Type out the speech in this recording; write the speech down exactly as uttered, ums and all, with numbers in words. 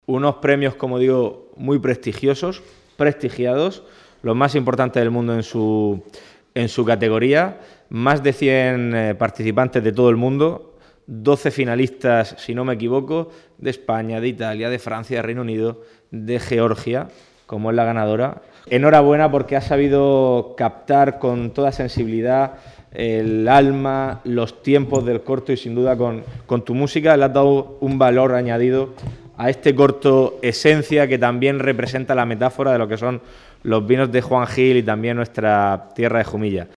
Unos premios, como digo, muy prestigiosos, prestigiados, los más importantes del mundo en su, en su categoría, más de cien eh, participantes de todo el mundo, doce finalistas, si no me equivoco, de España, de Italia, de Francia, de Reino Unido, de Georgia, como es la ganadora. Enhorabuena porque has sabido captar con toda sensibilidad el alma, los tiempos del corto y sin duda con, con tu música le has dado un valor añadido a este corto esencia que también representa la metáfora de lo que son los vinos de Juan Gil y también nuestra tierra de Jumilla.